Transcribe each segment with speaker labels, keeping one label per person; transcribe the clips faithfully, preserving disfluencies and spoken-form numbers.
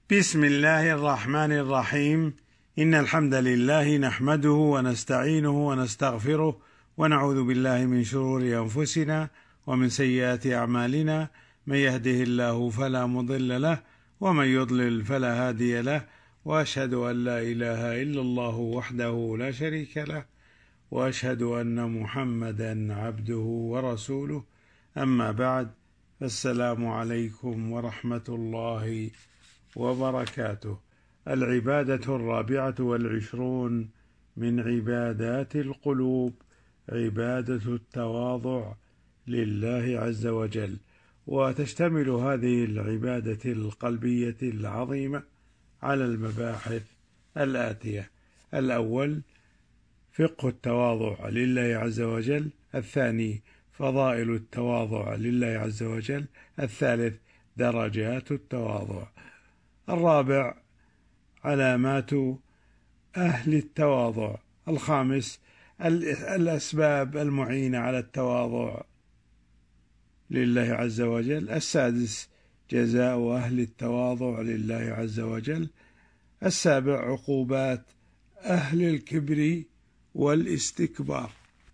Speaker 1: بسم الله الرحمن الرحيم. إن الحمد لله نحمده ونستعينه ونستغفره ونعوذ بالله من شرور أنفسنا ومن سيئات أعمالنا، من يهده الله فلا مضل له ومن يضلل فلا هادي له، وأشهد أن لا إله إلا الله وحده لا شريك له، وأشهد أن محمدا عبده ورسوله. أما بعد، السلام عليكم ورحمة الله وبركاته. العبادة الرابعة والعشرون من عبادات القلوب عبادة التواضع لله عز وجل، وتشتمل هذه العبادة القلبية العظيمة على المباحث الآتية: الأول فقه التواضع لله عز وجل، الثاني فضائل التواضع لله عز وجل، الثالث درجات التواضع، الرابع علامات أهل التواضع، الخامس الأسباب المعينة على التواضع لله عز وجل، السادس جزاء أهل التواضع لله عز وجل، السابع عقوبات أهل الكبر والاستكبار.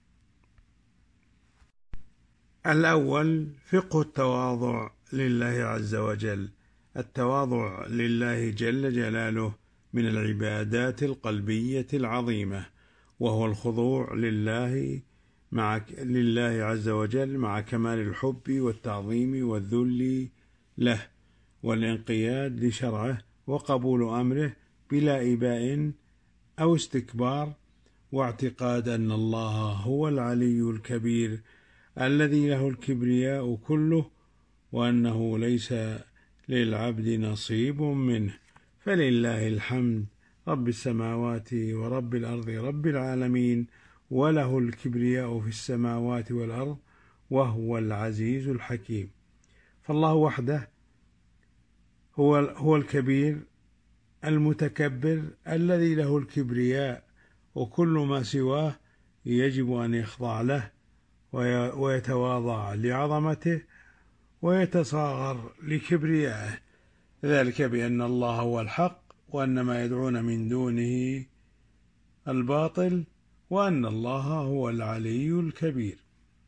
Speaker 1: الأول فقه التواضع لله عز وجل. التواضع لله جل جلاله من العبادات القلبية العظيمة، وهو الخضوع لله مع لله عز وجل مع كمال الحب والتعظيم والذل له، والانقياد لشرعه وقبول أمره بلا إباء أو استكبار، واعتقاد أن الله هو العلي الكبير الذي له الكبرياء كله، وأنه ليس للعبد نصيب منه، فلله الحمد رب السماوات ورب الأرض رب العالمين، وله الكبرياء في السماوات والأرض، وهو العزيز الحكيم. فالله وحده هو هو الكبير المتكبر الذي له الكبرياء، وكل ما سواه يجب أن يخضع له ويتواضع لعظمته ويتصاغر لكبريائه، ذلك بأن الله هو الحق، وأن ما يدعون من دونه الباطل، وأن الله هو العلي الكبير.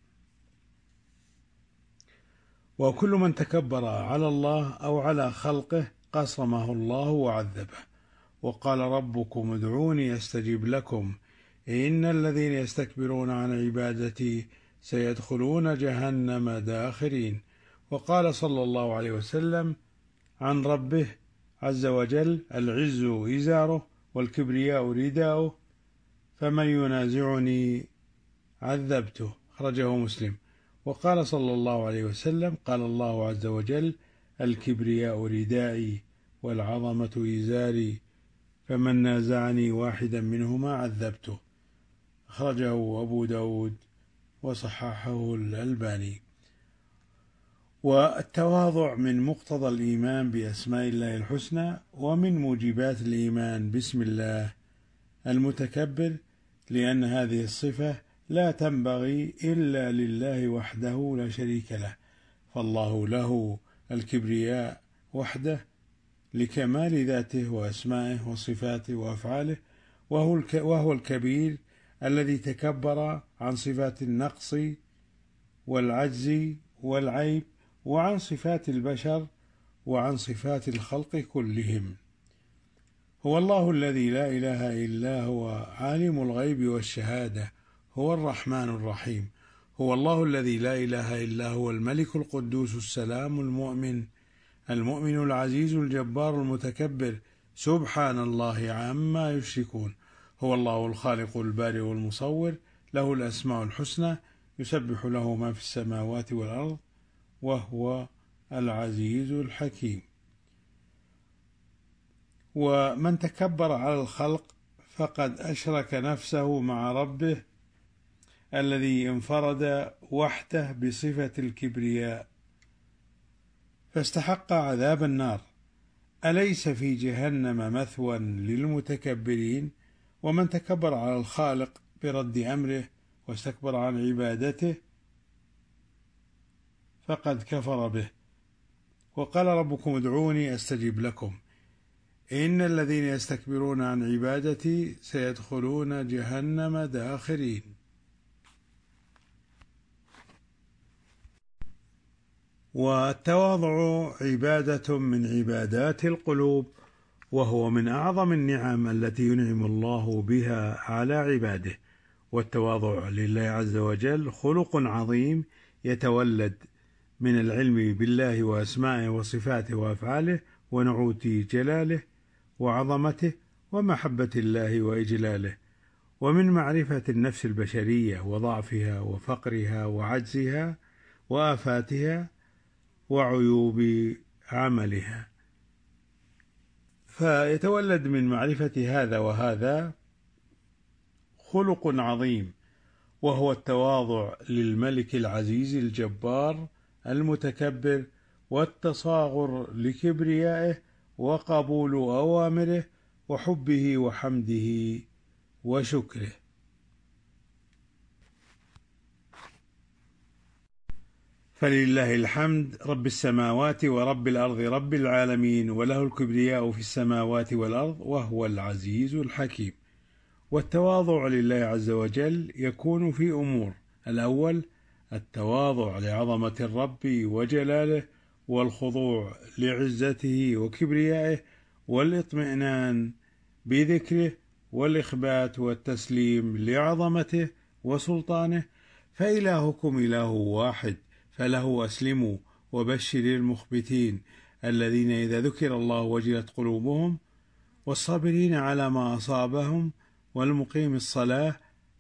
Speaker 1: وكل من تكبر على الله أو على خلقه قصمه الله وعذبه، وقال ربكم ادعوني أستجب لكم إن الذين يستكبرون عن عبادتي سيدخلون جهنم داخرين. وقال صلى الله عليه وسلم عن ربه عز وجل: العز إزاره والكبرياء رداؤه، فمن ينازعني عذبته، أخرجه مسلم. وقال صلى الله عليه وسلم: قال الله عز وجل: الكبرياء ردائي والعظمة إزاري، فمن نازعني واحدا منهما عذبته، أخرجه أبو داود وصححه الألباني. والتواضع من مقتضى الإيمان بأسماء الله الحسنى، ومن موجبات الإيمان باسم الله المتكبر، لأن هذه الصفة لا تنبغي إلا لله وحده لا شريك له، فالله له الكبرياء وحده لكمال ذاته وأسمائه وصفاته وأفعاله، وهو الكبير الذي تكبر عن صفات النقص والعجز والعيب، وعن صفات البشر، وعن صفات الخلق كلهم. هو الله الذي لا إله إلا هو عالم الغيب والشهادة، هو الرحمن الرحيم. هو الله الذي لا إله إلا هو الملك القدوس السلام المؤمن المؤمن العزيز الجبار المتكبر، سبحان الله عما يشركون. هو الله الخالق البارئ والمصور، له الأسماء الحسنى، يسبح له ما في السماوات والأرض، وهو العزيز الحكيم. ومن تكبر على الخلق فقد أشرك نفسه مع ربه الذي انفرد وحده بصفة الكبرياء، فاستحق عذاب النار. أليس في جهنم مثوى للمتكبرين؟ ومن تكبر على الخالق برد أمره واستكبر عن عبادته فقد كفر به. وقال ربكم ادعوني أستجب لكم إن الذين يستكبرون عن عبادتي سيدخلون جهنم داخرين. والتواضع عبادة من عبادات القلوب، وهو من أعظم النعم التي ينعم الله بها على عباده. والتواضع لله عز وجل خلق عظيم يتولد من العلم بالله وأسمائه وصفاته وأفعاله ونعوت جلاله وعظمته ومحبة الله وإجلاله، ومن معرفة النفس البشرية وضعفها وفقرها وعجزها وآفاتها وعيوب عملها. فيتولد من معرفة هذا وهذا خلق عظيم، وهو التواضع للملك العزيز الجبار المتكبر، والتصاغر لكبريائه، وقبول أوامره، وحبه وحمده وشكره. فلله الحمد رب السماوات ورب الأرض رب العالمين، وله الكبرياء في السماوات والأرض، وهو العزيز الحكيم. والتواضع لله عز وجل يكون في أمور: الأول التواضع لعظمة الرب وجلاله، والخضوع لعزته وكبريائه، والاطمئنان بذكره، والإخبات والتسليم لعظمته وسلطانه. فإلهكم إله واحد فله أسلموا، وبشر المخبتين الذين إذا ذكر الله وجلت قلوبهم، والصابرين على ما أصابهم، والمقيم الصلاة،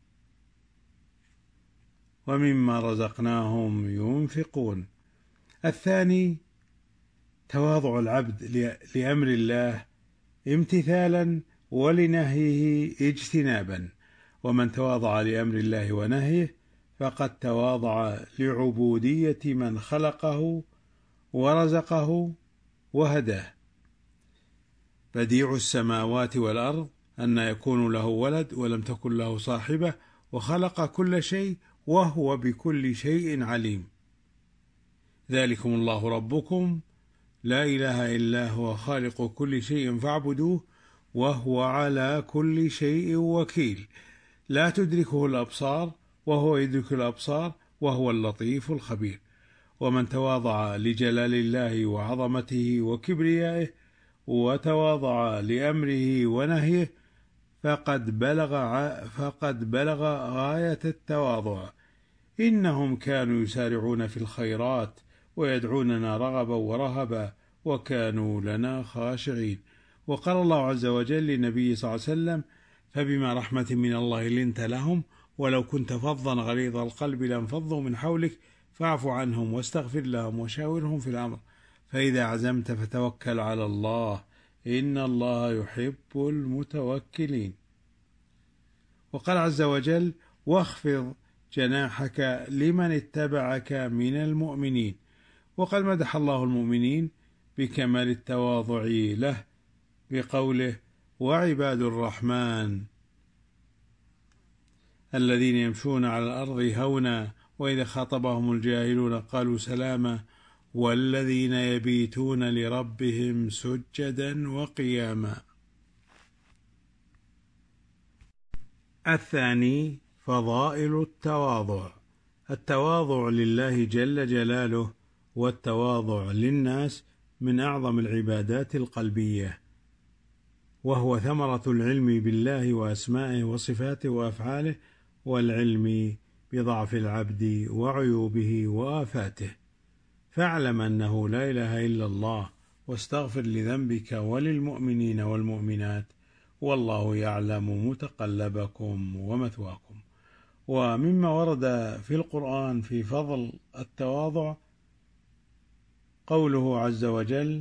Speaker 1: ومما رزقناهم ينفقون. الثاني تواضع العبد لأمر الله امتثالا، ولنهيه اجتنابا. ومن تواضع لأمر الله ونهيه فقد تواضع لعبودية من خلقه ورزقه وهداه. بديع السماوات والأرض أن يكون له ولد ولم تكن له صاحبة، وخلق كل شيء وهو بكل شيء عليم. ذلكم الله ربكم لا إله إلا هو خالق كل شيء فاعبدوه وهو على كل شيء وكيل. لا تدركه الأبصار وهو يدرك الأبصار وهو اللطيف الخبير. ومن تواضع لجلال الله وعظمته وكبريائه، وتواضع لأمره ونهيه، فقد بلغ فقد بلغ غاية التواضع. إنهم كانوا يسارعون في الخيرات ويدعوننا رغبا ورهبا، وكانوا لنا خاشعين. وقال الله عز وجل للنبي صلى الله عليه وسلم: فبما رحمة من الله لنت لهم، ولو كنت فظا غليظ القلب لانفضوا من حولك، فاعف عنهم واستغفر لهم وشاورهم في الأمر، فإذا عزمت فتوكل على الله، إن الله يحب المتوكلين. وقال عز وجل: واخفض جناحك لمن اتبعك من المؤمنين. وقد مدح الله المؤمنين بكمال التواضع له بقوله: وعباد الرحمن الذين يمشون على الأرض هونا وإذا خاطبهم الجاهلون قالوا سلاما، والذين يبيتون لربهم سجدا وقياما. الثاني فضائل التواضع. التواضع لله جل جلاله والتواضع للناس من أعظم العبادات القلبية، وهو ثمرة العلم بالله وأسمائه وصفاته وأفعاله، والعلم بضعف العبد وعيوبه وآفاته. فاعلم أنه لا إله إلا الله، واستغفر لذنبك وللمؤمنين والمؤمنات، والله يعلم متقلبكم ومثواكم. ومما ورد في القرآن في فضل التواضع قوله عز وجل: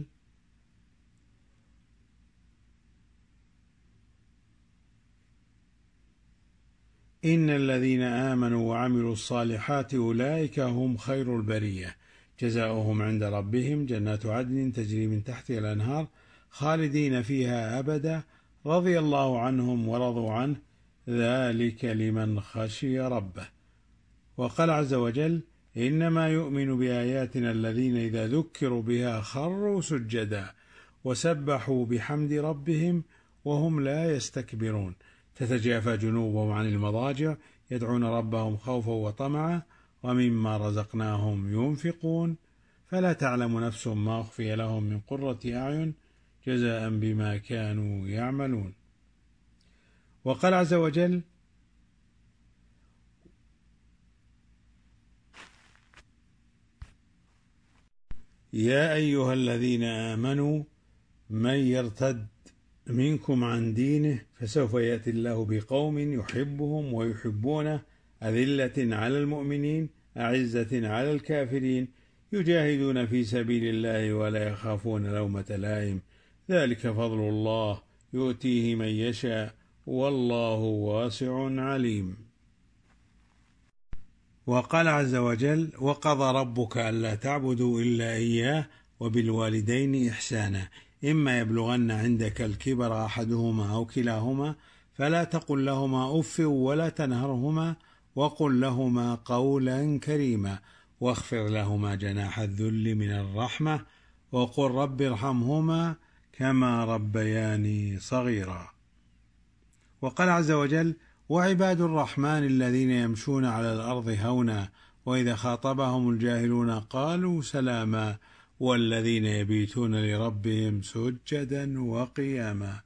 Speaker 1: إن الذين آمنوا وعملوا الصالحات أولئك هم خير البرية، جزاؤهم عند ربهم جنات عدن تجري من تحتها الأنهار خالدين فيها أبدا، رضي الله عنهم ورضوا عنه، ذلك لمن خشي ربه. وقال عز وجل: إنما يؤمن بآياتنا الذين إذا ذكروا بها خروا سجدا وسبحوا بحمد ربهم وهم لا يستكبرون تتجافى جنوبهم عن المضاجع يدعون ربهم خوفا وطمعا ومما رزقناهم ينفقون فلا تعلم نفس ما أخفي لهم من قرة أعين جزاء بما كانوا يعملون. وقال عز وجل: يا أيها الذين آمنوا من يرتد منكم عن دينه فسوف يأتي الله بقوم يحبهم ويحبونه أذلة على المؤمنين أعزة على الكافرين يجاهدون في سبيل الله ولا يخافون لومة لائم ذلك فضل الله يؤتيه من يشاء والله واسع عليم. وقال عز وجل: وقضى ربك ألا تعبدوا إلا إياه وبالوالدين إحسانا إما يبلغن عندك الكبر أحدهما أو كلاهما فلا تقل لهما أف ولا تنهرهما وقل لهما قولا كريما واخفض لهما جناح الذل من الرحمة وقل رب ارحمهما كما ربياني صغيرا. وقال عز وجل: وعباد الرحمن الذين يمشون على الأرض هونا وإذا خاطبهم الجاهلون قالوا سلاما والذين يبيتون لربهم سجدا وقياما.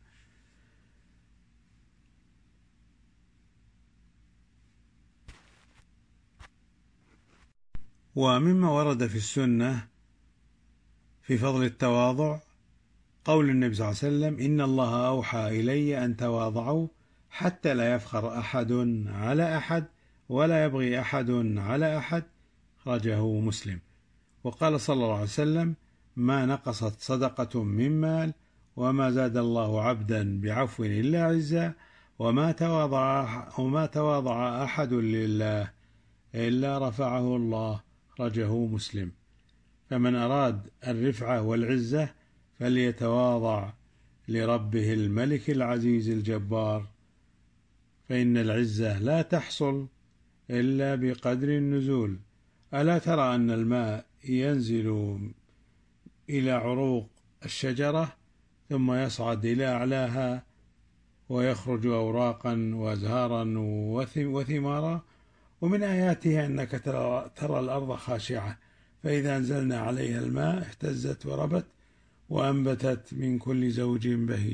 Speaker 1: ومما ورد في السنة في فضل التواضع قول النبي صلى الله عليه وسلم: إن الله أوحى إلي أن تواضعوا حتى لا يفخر أحد على أحد ولا يبغي أحد على أحد خرجه مسلم. وقال صلى الله عليه وسلم: ما نقصت صدقة من مال وما زاد الله عبدا بعفو إلا عزا وما تواضع, وما تواضع أحد لله إلا رفعه الله خرجه مسلم. فمن أراد الرفعة والعزة فليتواضع لربه الملك العزيز الجبار فإن العزة لا تحصل إلا بقدر النزول. ألا ترى أن الماء ينزل إلى عروق الشجرة ثم يصعد إلى أعلاها ويخرج أوراقا وأزهارا وثمارا ومن آياتها أنك ترى الأرض خاشعة فإذا أنزلنا عليها الماء اهتزت وربت وأنبتت من كل زوج بهيج.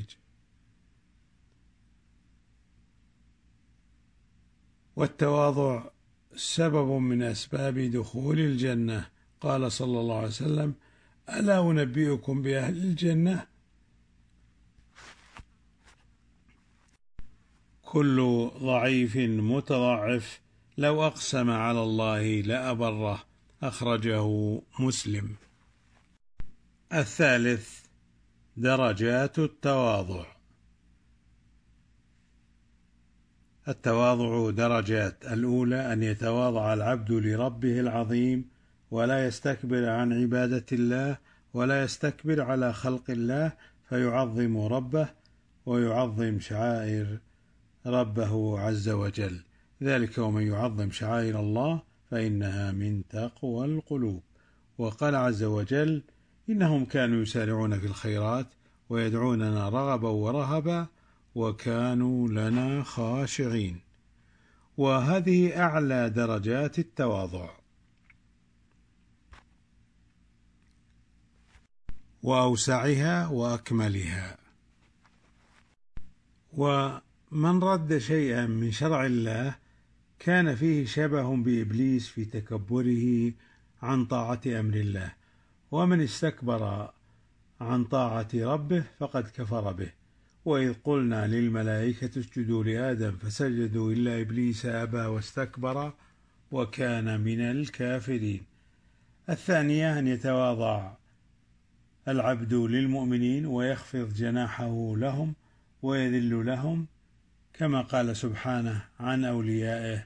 Speaker 1: والتواضع سبب من أسباب دخول الجنة. قال صلى الله عليه وسلم: ألا أنبئكم بأهل الجنة؟ كل ضعيف متضعف لو أقسم على الله لأبره أخرجه مسلم. الثالث درجات التواضع. التواضع درجات: الأولى أن يتواضع العبد لربه العظيم ولا يستكبر عن عبادة الله ولا يستكبر على خلق الله فيعظم ربه ويعظم شعائر ربه عز وجل ذلك ومن يعظم شعائر الله فإنها من تقوى القلوب. وقال عز وجل: إنهم كانوا يسارعون في الخيرات ويدعوننا رغبا ورهبا وكانوا لنا خاشعين. وهذه أعلى درجات التواضع. وأوسعها وأكملها. ومن رد شيئا من شرع الله كان فيه شبه بإبليس في تكبره عن طاعة أمر الله، ومن استكبر عن طاعة ربه فقد كفر به. وإذ قلنا للملائكة اسجدوا لآدم فسجدوا إلا إبليس أبى واستكبر وكان من الكافرين. الثانية أن يتواضع العبد للمؤمنين ويخفض جناحه لهم ويذل لهم كما قال سبحانه عن أوليائه: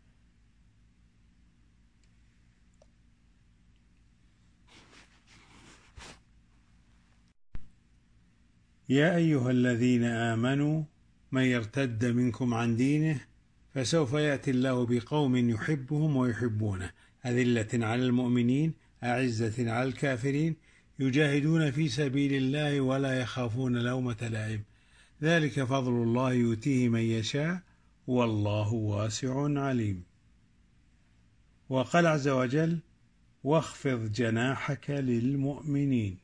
Speaker 1: يا أيها الذين آمنوا من يرتد منكم عن دينه فسوف يأتي الله بقوم يحبهم ويحبونه أذلة على المؤمنين أعزة على الكافرين يجاهدون في سبيل الله ولا يخافون لومة لائم، ذلك فضل الله يؤتيه من يشاء والله واسع عليم. وقال عز وجل: واخفض جناحك للمؤمنين.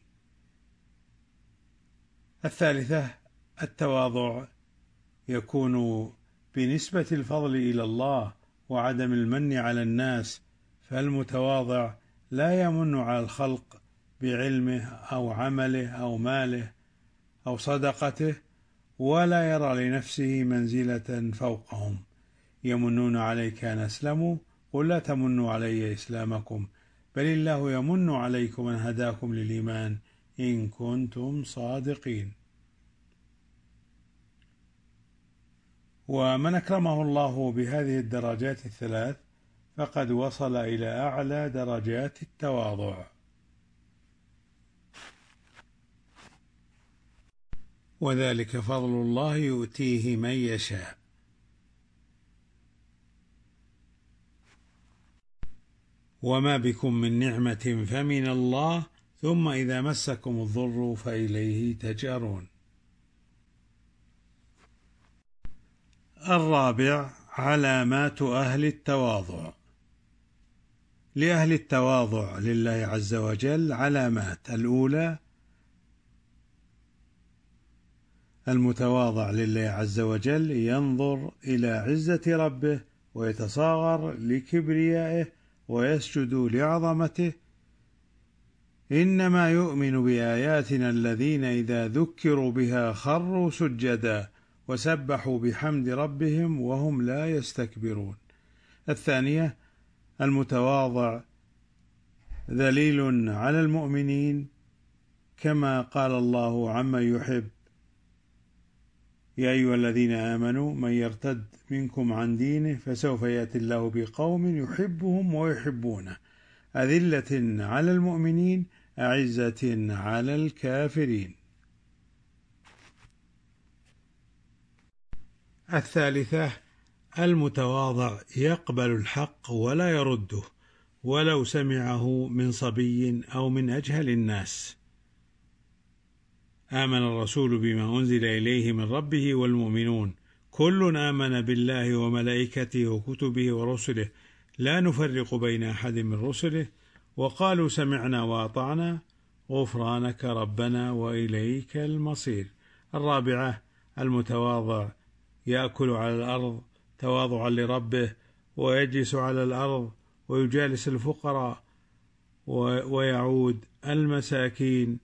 Speaker 1: الثالثة التواضع، يكون بنسبة الفضل إلى الله وعدم المن على الناس، فالمتواضع لا يمن على الخلق بعلمه أو عمله أو ماله أو صدقته، ولا يرى لنفسه منزلة فوقهم. يمنون عليك أن أسلموا قل لا تمنوا علي إسلامكم بل الله يمن عليكم أن هداكم للإيمان إن كنتم صادقين. ومن أكرمه الله بهذه الدرجات الثلاث فقد وصل إلى أعلى درجات التواضع. وذلك فضل الله يؤتيه من يشاء. وما بكم من نعمة فمن الله ثم إذا مسكم الضر فإليه تجأرون. الرابع علامات أهل التواضع. لأهل التواضع لله عز وجل علامات. الأولى: المتواضع لله عز وجل ينظر إلى عزة ربه ويتصاغر لكبريائه ويسجد لعظمته. إنما يؤمن بآياتنا الذين إذا ذكروا بها خروا سجدا وسبحوا بحمد ربهم وهم لا يستكبرون. الثانية: المتواضع ذليل على المؤمنين كما قال الله عمن يحب: يا أيها الذين آمنوا من يرتد منكم عن دينه فسوف يأتي الله بقوم يحبهم ويحبونه أذلة على المؤمنين أعزة على الكافرين. الثالثة: المتواضع يقبل الحق ولا يرده ولو سمعه من صبي أو من أجهل الناس. آمن الرسول بما أنزل إليه من ربه والمؤمنون كل آمن بالله وملائكته وكتبه ورسله لا نفرق بين أحد من رسله وقالوا سمعنا وأطعنا غفرانك ربنا وإليك المصير. الرابعة: المتواضع يأكل على الأرض تواضعا لربه ويجلس على الأرض ويجالس الفقراء ويعود المساكين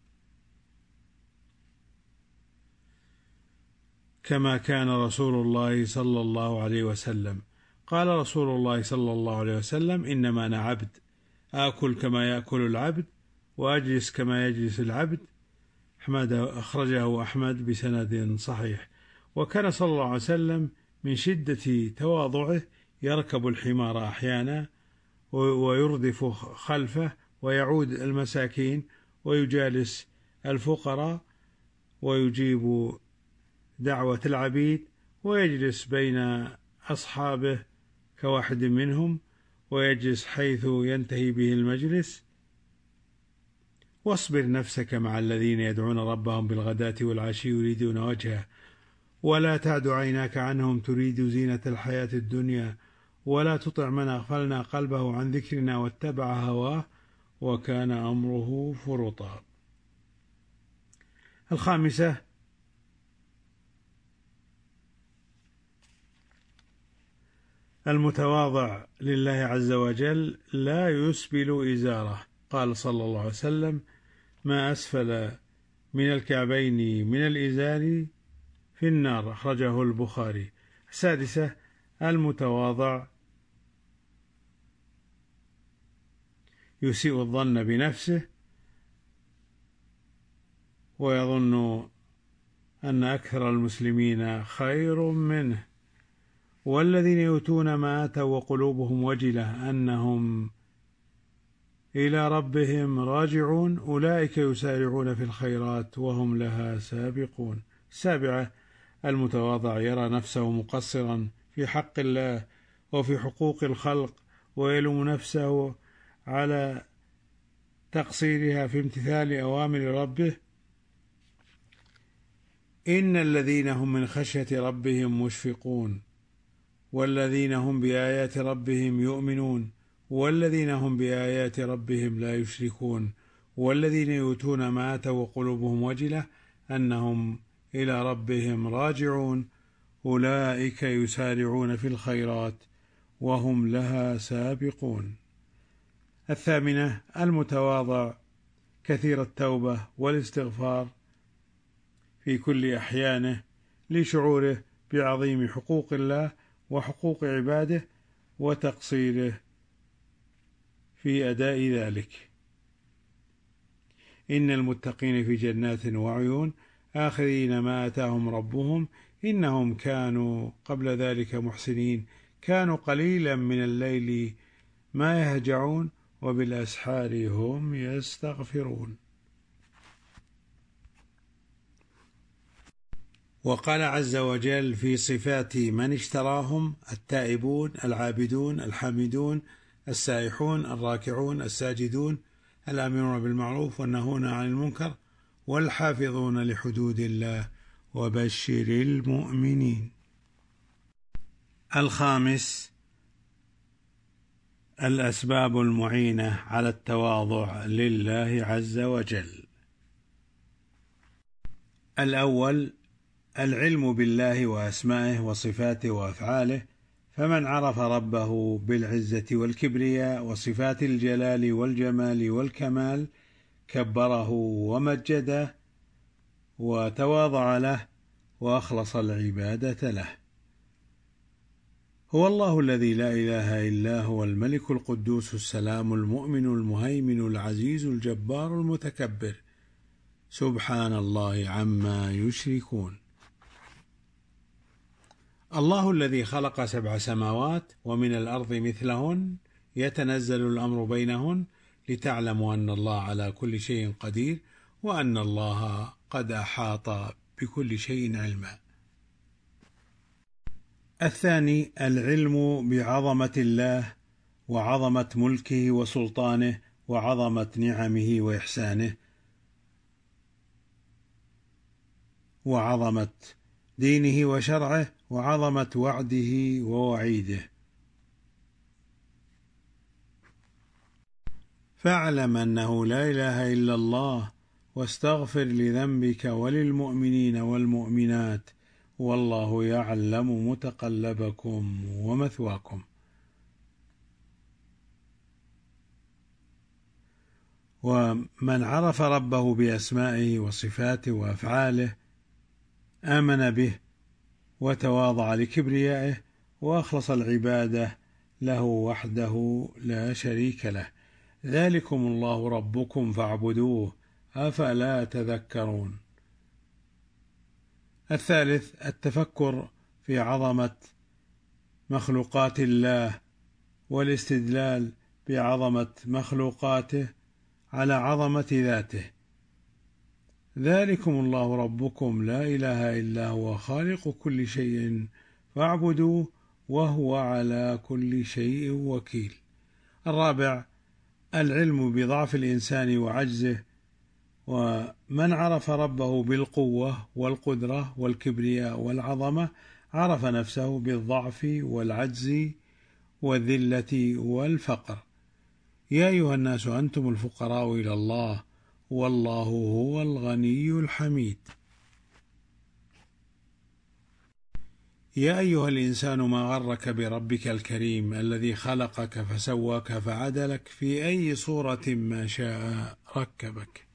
Speaker 1: كما كان رسول الله صلى الله عليه وسلم. قال رسول الله صلى الله عليه وسلم: إنما أنا عبد آكل كما يأكل العبد وأجلس كما يجلس العبد. أحمد أخرجه أحمد بسند صحيح. وكان صلى الله عليه وسلم من شدة تواضعه يركب الحمار أحيانا ويردف خلفه ويعود المساكين ويجالس الفقراء ويجيب دعوة العبيد ويجلس بين أصحابه كواحد منهم ويجلس حيث ينتهي به المجلس. واصبر نفسك مع الذين يدعون ربهم بالغداة والعشي يريدون وجهه ولا تعد عيناك عنهم تريد زينة الحياة الدنيا ولا تطع من أغفلنا قلبه عن ذكرنا واتبع هواه وكان أمره فرطا. الخامسة: المتواضع لله عز وجل لا يسبل إزاره. قال صلى الله عليه وسلم: ما أسفل من الكعبين من الإزار في النار. أخرجه البخاري. السادسة: المتواضع يسيء الظن بنفسه ويظن أن أكثر المسلمين خير منه. والذين يؤتون ما آتوا وقلوبهم وجلة أنهم إلى ربهم راجعون أولئك يسارعون في الخيرات وهم لها سابقون. السابعة: المتواضع يرى نفسه مقصرا في حق الله وفي حقوق الخلق ويلوم نفسه على تقصيرها في امتثال أوامر ربه. إن الذين هم من خشية ربهم مشفقون والذين هم بآيات ربهم يؤمنون والذين هم بآيات ربهم لا يشركون والذين يؤتون ما آتوا وقلوبهم وجلة أنهم إلى ربهم راجعون أولئك يسارعون في الخيرات وهم لها سابقون. الثامنة المتواضع كثير التوبة والاستغفار في كل أحيانه لشعوره بعظيم حقوق الله وحقوق عباده وتقصيره في أداء ذلك. إن المتقين في جنات وعيون آخذين ما آتاهم ربهم إنهم كانوا قبل ذلك محسنين كانوا قليلا من الليل ما يهجعون وبالأسحار هم يستغفرون. وقال عز وجل في صفات من اشتراهم: التائبون العابدون الحامدون السائحون الراكعون الساجدون الآمرون بالمعروف والنهون عن المنكر والحافظون لحدود الله وبشر المؤمنين. الخامس الأسباب المعينة على التواضع لله عز وجل. الأول العلم بالله وأسمائه وصفاته وأفعاله، فمن عرف ربه بالعزة والكبرياء وصفات الجلال والجمال والكمال كبره ومجده وتواضع له وأخلص العبادة له. هو الله الذي لا إله إلا هو الملك القدوس السلام المؤمن المهيمن العزيز الجبار المتكبر، سبحان الله عما يشركون. الله الذي خلق سبع سماوات ومن الأرض مثلهن يتنزل الأمر بينهن لتعلموا أن الله على كل شيء قدير وأن الله قد أحاط بكل شيء علما. الثاني العلم بعظمة الله وعظمة ملكه وسلطانه وعظمة نعمه وإحسانه وعظمة دينه وشرعه وعظمة وعده ووعيده. فاعلم أنه لا إله إلا الله واستغفر لذنبك وللمؤمنين والمؤمنات والله يعلم متقلبكم ومثواكم. ومن عرف ربه بأسمائه وصفاته وأفعاله آمن به وتواضع لكبريائه وأخلص العبادة له وحده لا شريك له. ذلكم الله ربكم فاعبدوه أفلا تذكرون. الثالث التفكر في عظمة مخلوقات الله والاستدلال بعظمة مخلوقاته على عظمة ذاته. ذلكم الله ربكم لا إله إلا هو خالق كل شيء فاعبدوه وهو على كل شيء وكيل. الرابع العلم بضعف الإنسان وعجزه، ومن عرف ربه بالقوة والقدرة والكبرياء والعظمة عرف نفسه بالضعف والعجز والذلة والفقر. يا أيها الناس أنتم الفقراء إلى الله والله هو الغني الحميد. يا أيها الإنسان ما غرك بربك الكريم الذي خلقك فسواك فعدلك في أي صورة ما شاء ركبك.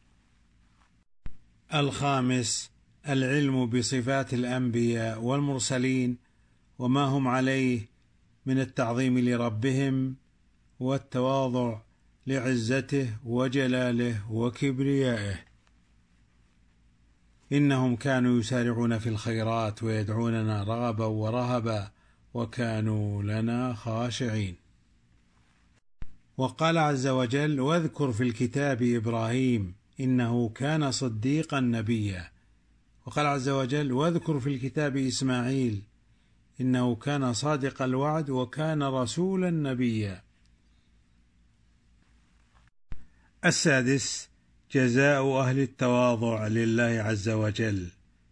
Speaker 1: الخامس العلم بصفات الأنبياء والمرسلين وما هم عليه من التعظيم لربهم والتواضع لعزته وجلاله وكبريائه. إنهم كانوا يسارعون في الخيرات ويدعوننا رغبا ورهبا وكانوا لنا خاشعين. وقال عز وجل: واذكر في الكتاب إبراهيم إنه كان صديقا نبيا. وقال عز وجل: واذكر في الكتاب إسماعيل إنه كان صادق الوعد وكان رسولا نبيا. السادس: جزاء أهل التواضع لله عز وجل.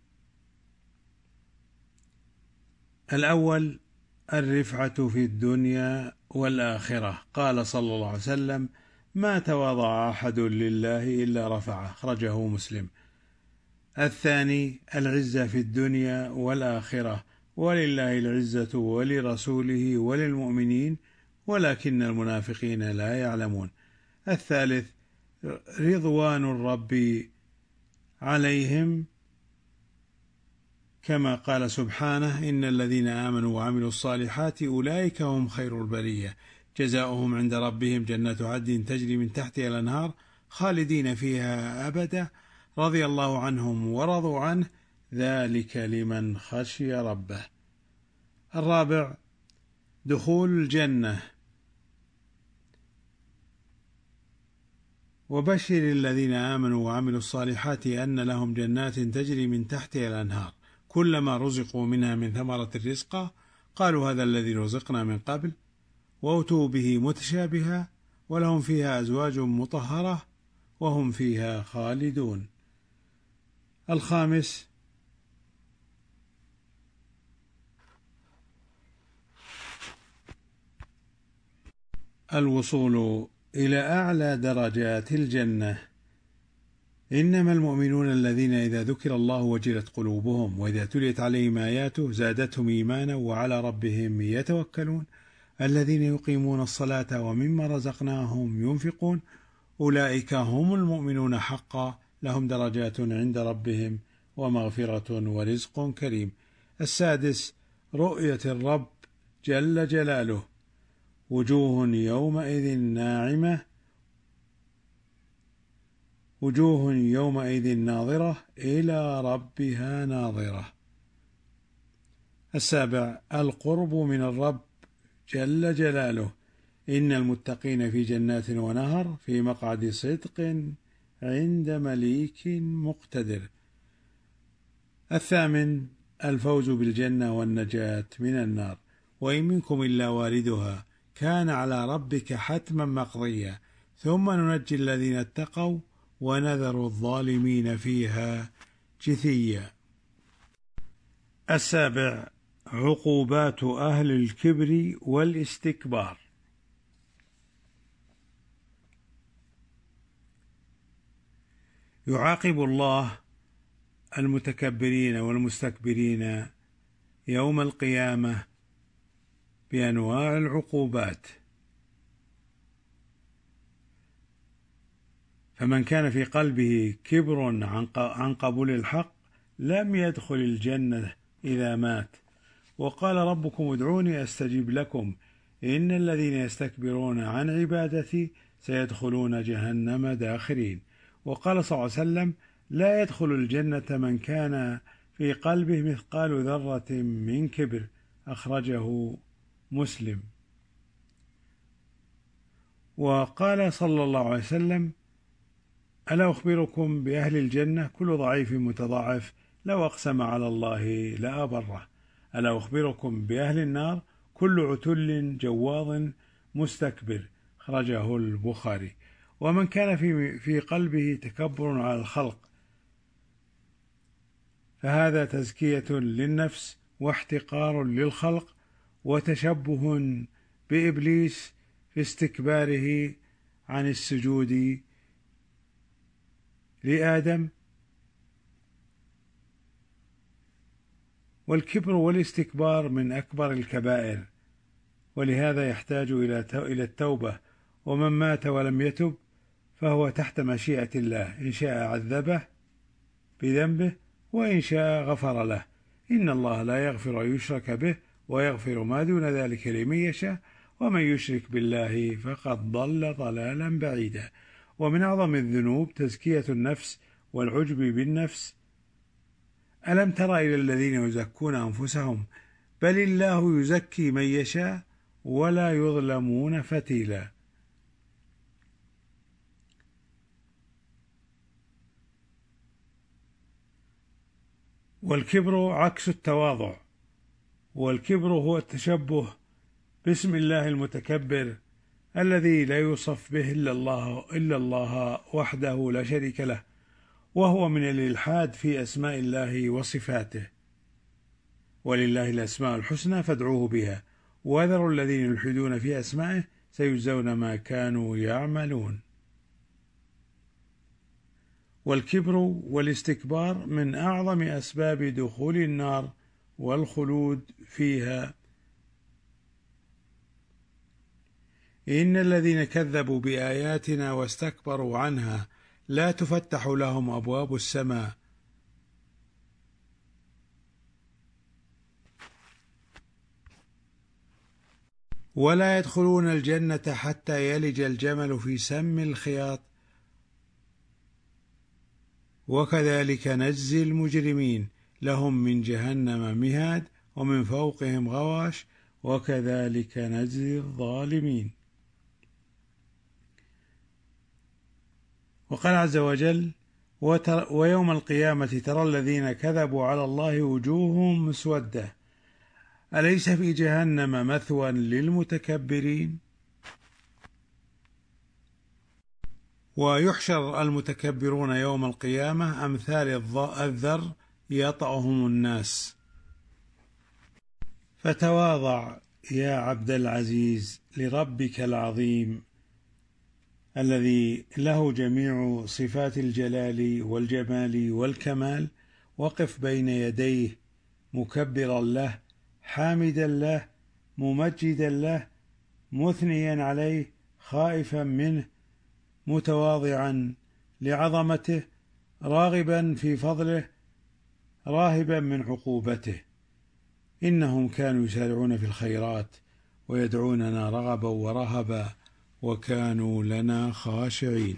Speaker 1: الأول: الرفعة في الدنيا والآخرة. قال صلى الله عليه وسلم: ما تواضع أحد لله إلا رفعه، أخرجه مسلم. الثاني: العزة في الدنيا والآخرة، ولله العزة ولرسوله وللمؤمنين ولكن المنافقين لا يعلمون. الثالث: رضوان الرب عليهم، كما قال سبحانه: إن الذين آمنوا وعملوا الصالحات أولئك هم خير البرية، جزاؤهم عند ربهم جنات عدن تجري من تحتها الأنهار خالدين فيها أبدا، رضي الله عنهم ورضوا عنه، ذلك لمن خشي ربه. الرابع: دخول الجنة. وبشر الذين آمنوا وعملوا الصالحات أن لهم جنات تجري من تحتها الأنهار كلما رزقوا منها من ثمرة الرزق قالوا هذا الذي رزقنا من قبل، وأتوا به متشابها، ولهم فيها أزواج مطهرة وهم فيها خالدون. الخامس: الوصول إلى أعلى درجات الجنة. إنما المؤمنون الذين إذا ذكر الله وجلت قلوبهم وإذا تليت عليهم آياته زادتهم إيمانا وعلى ربهم يتوكلون، الذين يقيمون الصلاة ومما رزقناهم ينفقون، أولئك هم المؤمنون حقا، لهم درجات عند ربهم ومغفرة ورزق كريم. السادس: رؤية الرب جل جلاله. وجوه يومئذ ناعمة، وجوه يومئذ ناظرة إلى ربها ناظرة. السابع: القرب من الرب جل جلاله. إن المتقين في جنات ونهر في مقعد صدق عند مليك مقتدر. الثامن: الفوز بالجنة والنجاة من النار. وإن منكم إلا واردها كان على ربك حتما مقضيا ثم ننجي الذين اتقوا ونذر الظالمين فيها جثيا. السابع: عقوبات أهل الكبر والاستكبار. يعاقب الله المتكبرين والمستكبرين يوم القيامة بأنواع العقوبات. فمن كان في قلبه كبر عن قبول الحق لم يدخل الجنة إذا مات. وقال ربكم ادعوني أستجب لكم إن الذين يستكبرون عن عبادتي سيدخلون جهنم داخرين. وقال صلى الله عليه وسلم: لا يدخل الجنة من كان في قلبه مثقال ذرة من كبر، أخرجه مسلم. وقال صلى الله عليه وسلم: ألا أخبركم بأهل الجنة؟ كل ضعيف متضاعف لو أقسم على الله لأبره. ألا أخبركم بأهل النار؟ كل عتل جواظ مستكبر، أخرجه البخاري. ومن كان في في قلبه تكبر على الخلق فهذا تزكية للنفس واحتقار للخلق وتشبه بإبليس في استكباره عن السجود لآدم. والكبر والاستكبار من أكبر الكبائر، ولهذا يحتاج إلى التوبة. ومن مات ولم يتب فهو تحت مشيئة الله، إن شاء عذبه بذنبه وإن شاء غفر له. إن الله لا يغفر أن يشرك به ويغفر ما دون ذلك لمن يشاء، ومن يشرك بالله فقد ضل ضلالا بعيدا. ومن أعظم الذنوب تزكية النفس والعجب بالنفس. ألم تر إلى الذين يزكون أنفسهم؟ بل الله يزكي من يشاء ولا يظلمون فتيلا. والكبر عكس التواضع، والكبر هو التشبه باسم الله المتكبر الذي لا يوصف به إلا الله, إلا الله وحده لا شريك له، وهو من الإلحاد في أسماء الله وصفاته. ولله الأسماء الحسنى فادعوه بها وذروا الذين يلحدون في أسمائه سيجزون ما كانوا يعملون. والكبر والاستكبار من أعظم أسباب دخول النار والخلود فيها. إن الذين كذبوا بآياتنا واستكبروا عنها لا تفتح لهم أبواب السماء ولا يدخلون الجنة حتى يلج الجمل في سم الخياط وكذلك نجزي المجرمين لهم من جهنم مهاد ومن فوقهم غواش وكذلك نجزي الظالمين. وقال عز وجل: ويوم القيامة ترى الذين كذبوا على الله وجوههم مسودة أليس في جهنم مثوى للمتكبرين. ويحشر المتكبرون يوم القيامة أمثال الذر يطأهم الناس. فتواضع يا عبد العزيز لربك العظيم الذي له جميع صفات الجلال والجمال والكمال، وقف بين يديه مكبرا له حامدا له ممجدا له مثنيا عليه خائفا منه متواضعا لعظمته راغبا في فضله راهبا من عقوبته. إنهم كانوا يسارعون في الخيرات ويدعوننا رغبا ورهبا وكانوا لنا خاشعين.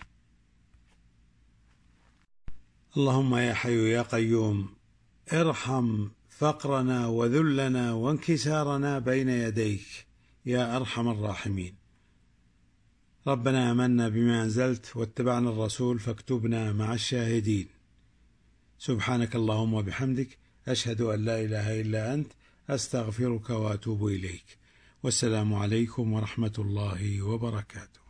Speaker 1: اللهم يا حي يا قيوم ارحم فقرنا وذلنا وانكسارنا بين يديك يا أرحم الراحمين. ربنا آمنا بما أنزلت واتبعنا الرسول فاكتبنا مع الشاهدين. سبحانك اللهم وبحمدك أشهد أن لا إله إلا أنت أستغفرك وأتوب إليك. والسلام عليكم ورحمة الله وبركاته.